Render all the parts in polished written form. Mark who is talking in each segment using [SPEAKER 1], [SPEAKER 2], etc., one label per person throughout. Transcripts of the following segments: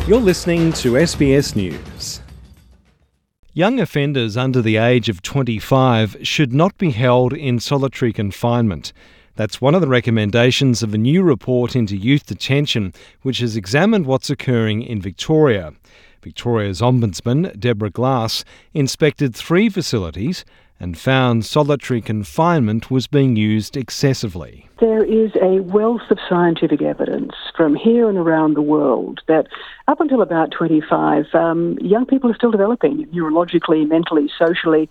[SPEAKER 1] You're listening to SBS News. Young offenders under the age of 25 should not be held in solitary confinement. That's one of the recommendations of a new report into youth detention, which has examined what's occurring in Victoria. Victoria's Ombudsman, Deborah Glass, inspected 3 facilities and found solitary confinement was being used excessively.
[SPEAKER 2] There is a wealth of scientific evidence from here and around the world that up until about 25, young people are still developing neurologically, mentally, socially.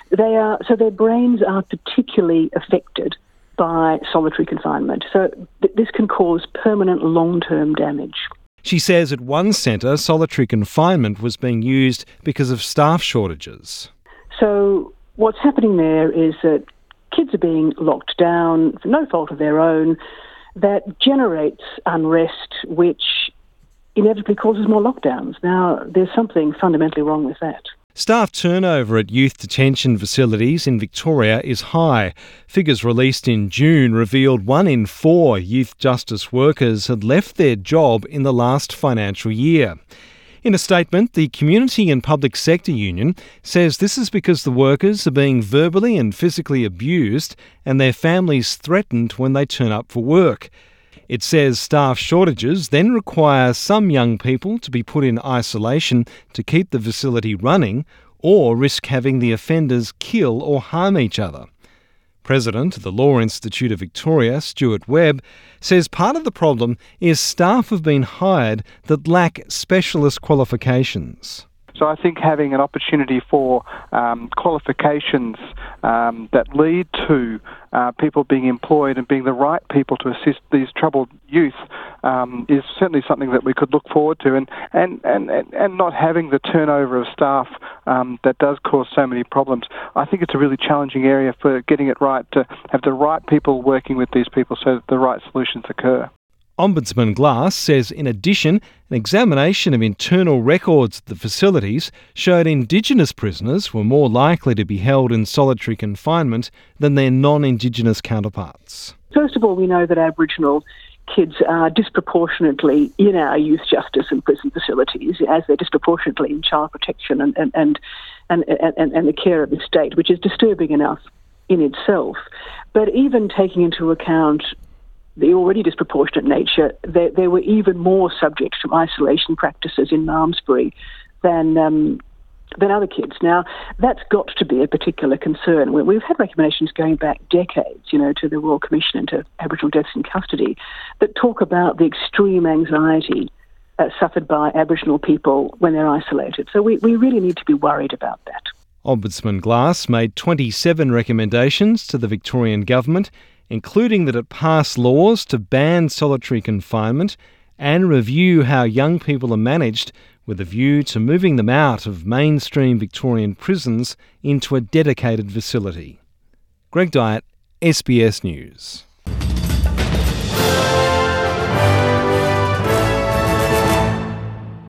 [SPEAKER 2] So their brains are particularly affected by solitary confinement. So this can cause permanent long-term damage.
[SPEAKER 1] She says at one centre, solitary confinement was being used because of staff shortages.
[SPEAKER 2] So what's happening there is that kids are being locked down for no fault of their own. That generates unrest, which inevitably causes more lockdowns. Now, there's something fundamentally wrong with that.
[SPEAKER 1] Staff turnover at youth detention facilities in Victoria is high. Figures released in June revealed 1 in 4 youth justice workers had left their job in the last financial year. In a statement, the Community and Public Sector Union says this is because the workers are being verbally and physically abused and their families threatened when they turn up for work. It says staff shortages then require some young people to be put in isolation to keep the facility running or risk having the offenders kill or harm each other. President of the Law Institute of Victoria, Stuart Webb, says part of the problem is staff have been hired that lack specialist qualifications.
[SPEAKER 3] So I think having an opportunity for qualifications that lead to people being employed and being the right people to assist these troubled youth is certainly something that we could look forward to, and not having the turnover of staff that does cause so many problems. I think it's a really challenging area for getting it right, to have the right people working with these people so that the right solutions occur.
[SPEAKER 1] Ombudsman Glass says in addition, an examination of internal records at the facilities showed Indigenous prisoners were more likely to be held in solitary confinement than their non-Indigenous counterparts.
[SPEAKER 2] First of all, we know that Aboriginal kids are disproportionately in our youth justice and prison facilities, as they're disproportionately in child protection and the care of the state, which is disturbing enough in itself. But even taking into account the already disproportionate nature, they were even more subject to isolation practices in Malmesbury than other kids. Now, that's got to be a particular concern. We've had recommendations going back decades, to the Royal Commission into Aboriginal Deaths in Custody that talk about the extreme anxiety suffered by Aboriginal people when they're isolated. So we really need to be worried about that.
[SPEAKER 1] Ombudsman Glass made 27 recommendations to the Victorian Government, including that it pass laws to ban solitary confinement and review how young people are managed with a view to moving them out of mainstream Victorian prisons into a dedicated facility. Greg Dyett, SBS News.